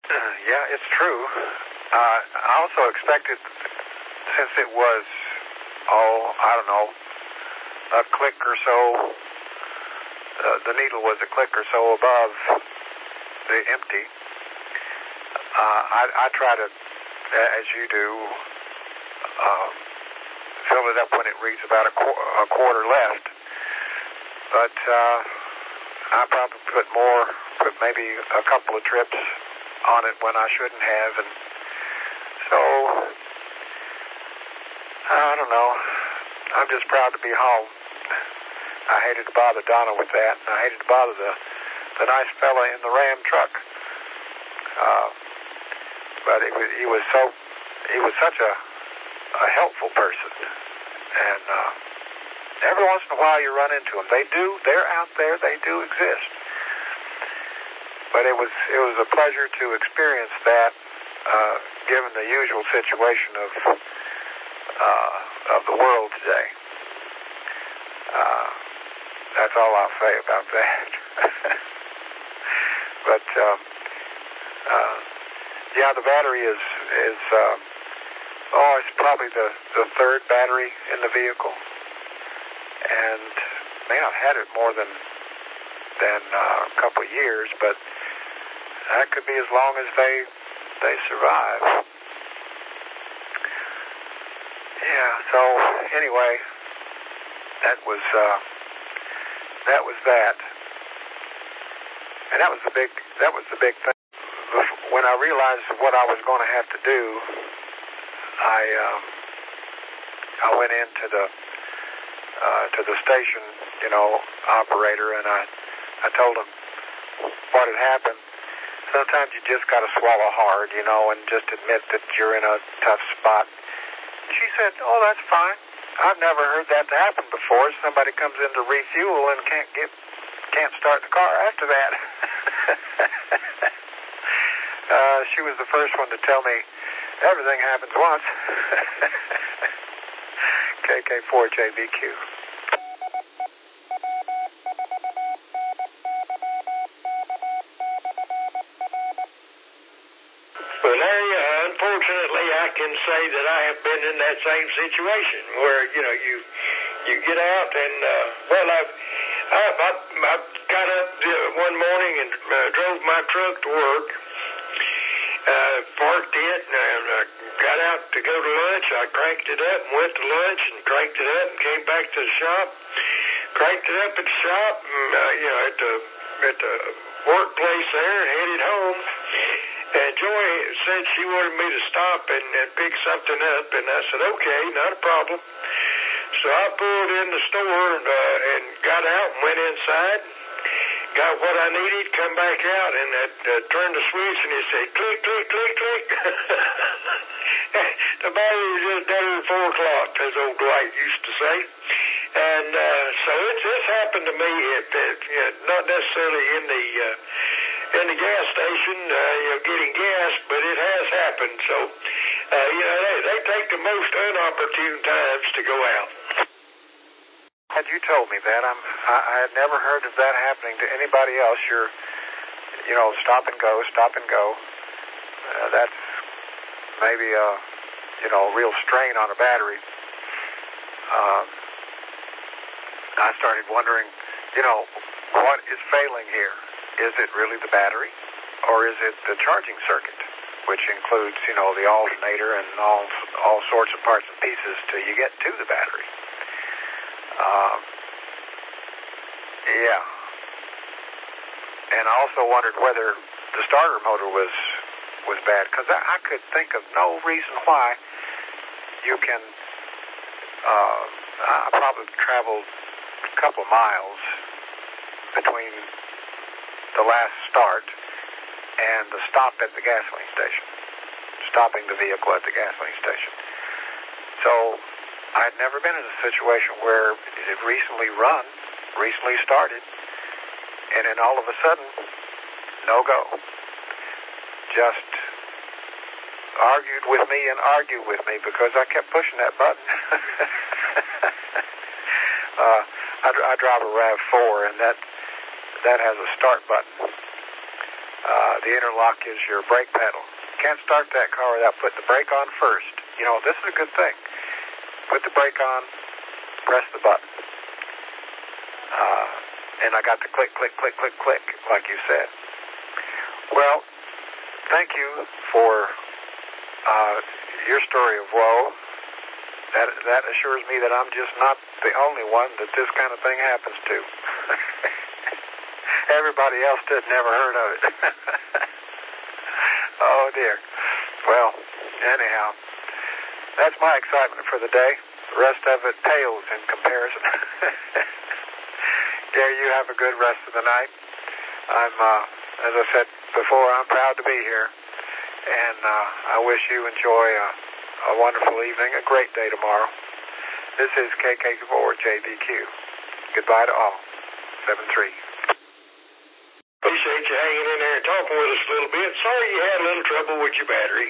Yeah, it's true. I also expected, since it was, I don't know, a click or so, the needle was a click or so above the empty. I try to, as you do, fill it up when it reads about a quarter left. But I probably put maybe a couple of trips on it when I shouldn't have, and so I don't know. I'm just proud to be home. I hated to bother Donna with that, and I hated to bother the nice fella in the Ram truck. But he was such a helpful person, and every once in a while you run into them. They're out there. They do exist. But it was a pleasure to experience that, given the usual situation of the world today. That's all I'll say about that. But yeah, the battery is it's probably the third battery in the vehicle, and man, I've had it more than a couple of years, but that could be as long as they survive. Yeah. So anyway, that was that, and that was the big thing. When I realized what I was going to have to do, I went into the station, operator, and I told him what had happened. Sometimes you just got to swallow hard, and just admit that you're in a tough spot. She said, "Oh, that's fine. I've never heard that happen before. Somebody comes in to refuel and can't start the car after that." She was the first one to tell me everything happens once. KK4JBQ. Well, Larry, unfortunately, I can say that I have been in that same situation where you get out and I got up one morning and drove my truck to work. Parked it and got out to go to lunch. I cranked it up and went to lunch and cranked it up and came back to the shop. Cranked it up at the shop and at the workplace there and headed home. And Joy said she wanted me to stop and pick something up, and I said, okay, not a problem. So I pulled in the store and got out and went inside. Got what I needed, come back out, and turned the switch, and it said, click, click, click, click. The battery was just dead at 4 o'clock, as old Dwight used to say. And so it's happened to me, not necessarily in the gas station, getting gas, but it has happened. So, they take the most inopportune times to go out. Had you told me that, I had never heard of that happening to anybody else. You're, stop and go. That's maybe a real strain on a battery. I started wondering, what is failing here? Is it really the battery, or is it the charging circuit, which includes, the alternator and all sorts of parts and pieces till you get to the battery? Yeah. And I also wondered whether the starter motor was bad, because I could think of no reason why you can. I probably traveled a couple of miles between the last start and the stop at the gasoline station, stopping the vehicle at the gasoline station. So I'd never been in a situation where it had recently started, and then all of a sudden, no go. Just argued with me because I kept pushing that button. I drive a RAV4, and that has a start button. The interlock is your brake pedal. You can't start that car without putting the brake on first. You know, this is a good thing. Put the brake on, press the button. And I got the click, click, click, click, click, like you said. Well, thank you for your story of woe. That assures me that I'm just not the only one that this kind of thing happens to. Everybody else did, never heard of it. Oh, dear. Well, anyhow, that's my excitement for the day. The rest of it pales in comparison. Gary, you have a good rest of the night. I'm, as I said before, I'm proud to be here. And I wish you enjoy a wonderful evening, a great day tomorrow. This is KK4JBQ. Goodbye to all. 7-3. Appreciate you hanging in there and talking with us a little bit. Sorry you had a little trouble with your battery.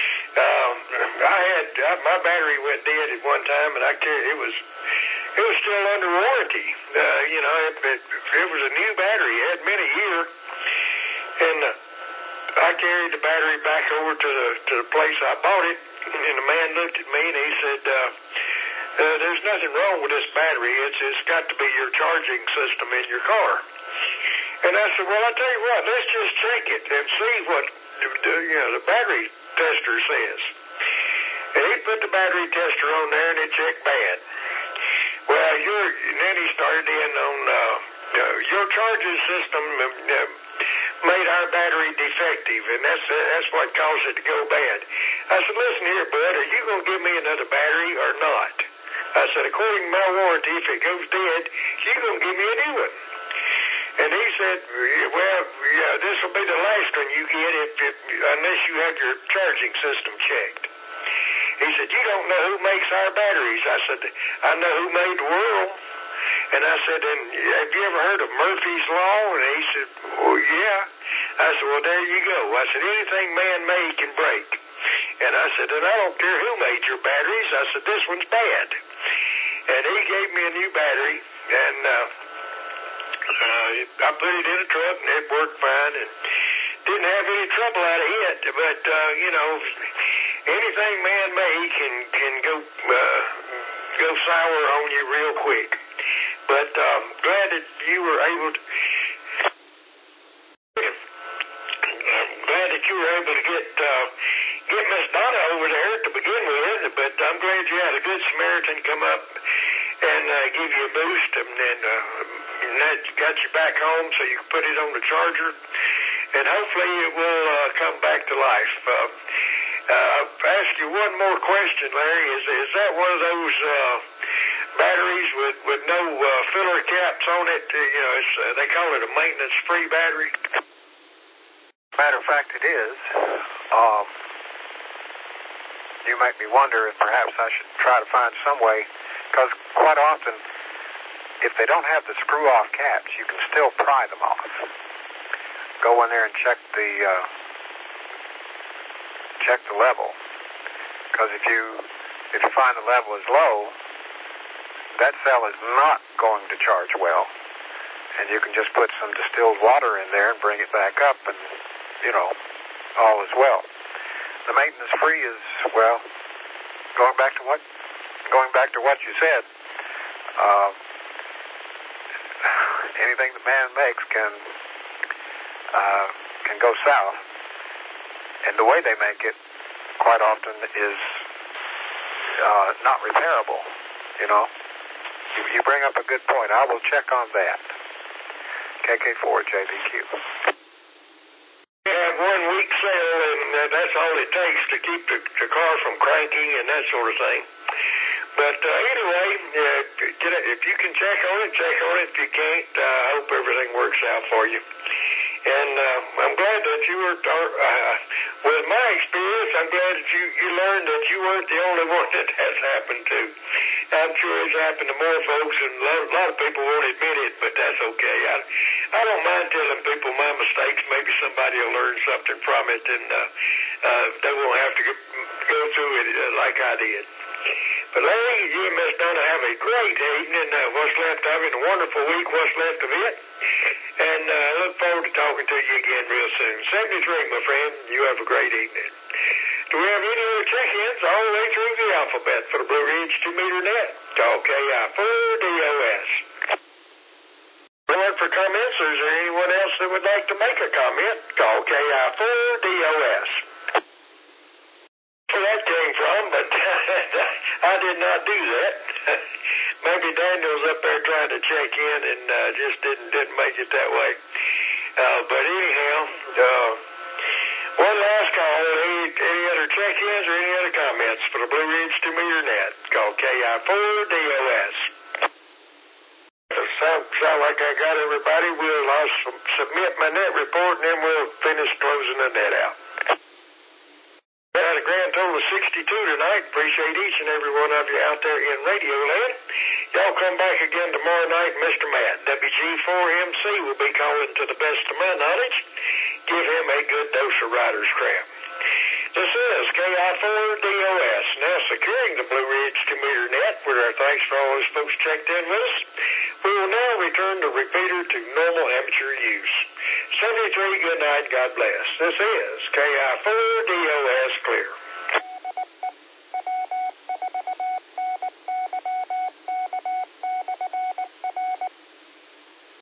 My battery went dead at one time, and it was still under warranty. It was a new battery. It hadn't been a year, and I carried the battery back over to the place I bought it, and the man looked at me and he said, "There's nothing wrong with this battery. It's got to be your charging system in your car." And I said, "Well, I'll tell you what, let's just check it and see what the battery tester says." And he put the battery tester on there and it checked bad. Well, then he started in on your charging system made our battery defective, and that's what caused it to go bad. I said, "Listen here, bud, are you going to give me another battery or not?" I said, "According to my warranty, if it goes dead, you're going to give me a new one." And he said, "Well, yeah, this will be the last one you get unless you have your charging system checked." He said, "You don't know who makes our batteries." I said, "I know who made the world." And I said, "And have you ever heard of Murphy's Law?" And he said, "Well, yeah." I said, "Well, there you go." I said, "Anything man-made can break." And I said, "And I don't care who made your batteries." I said, "This one's bad." And he gave me a new battery, and I put it in a truck, and it worked fine, and didn't have any trouble out of it. But, anything man-made can go sour on you real quick. But glad that you were able to get Miss Donna over there to begin with. But I'm glad you had a good Samaritan come up and give you a boost, and that got you back home so you can put it on the charger, and hopefully it will come back to life. I'll ask you one more question, Larry. Is that one of those batteries with no filler caps on it? They call it a maintenance-free battery. Matter of fact, it is. You make me wonder if perhaps I should try to find some way, because quite often, if they don't have the screw-off caps, you can still pry them off. Go in there and check the level, because if you find the level is low, that cell is not going to charge well, and you can just put some distilled water in there and bring it back up, and all is well. The maintenance free is, well, going back to what you said. Anything that man makes can go south, and the way they make it quite often is not repairable. You bring up a good point. I will check on that. KK4JBQ. We have 1 week sale, and that's all it takes to keep the car from cranking and that sort of thing. But anyway, if you can check on it, check on it. If you can't, I hope everything works out for you. And I'm glad that you were, with my experience, I'm glad that you learned that you weren't the only one that has happened to. I'm sure it's happened to more folks, and a lot of people won't admit it, but that's okay. I don't mind telling people my mistakes. Maybe somebody will learn something from it, and they won't have to go through it like I did. But Larry, you and Miss Donna have a great evening, what's left of it, a wonderful week, what's left of it. And I look forward to talking to you again real soon. 73, my friend. You have a great evening. Do we have any other check-ins all the way through the alphabet for the Blue Ridge 2-meter net? Call KI4DOS. For comments, or is there anyone else that would like to make a comment? Call KI4DOS. Where that came from, but I did not do that. Maybe Daniel's up there trying to check in and just didn't make it that way. But anyhow, one last call. Any other check-ins or any other comments for the Blue Ridge 2-meter net? Call KI4DOS. Sound like I got everybody. I'll submit my net report and then we'll finish closing the net out. We had a grand total of 62 tonight. Appreciate each and every one of you out there in Radio Land. Y'all come back again tomorrow night. Mr. Matt, WG4MC, will be calling to the best of my knowledge. Give him a good dose of writer's cramp. This is KI4DOS, now securing the Blue Ridge 2-meter net with our thanks for all those folks checked in with us. We will now return the repeater to normal amateur use. 73, good night, God bless. This is KI4DOS Clear.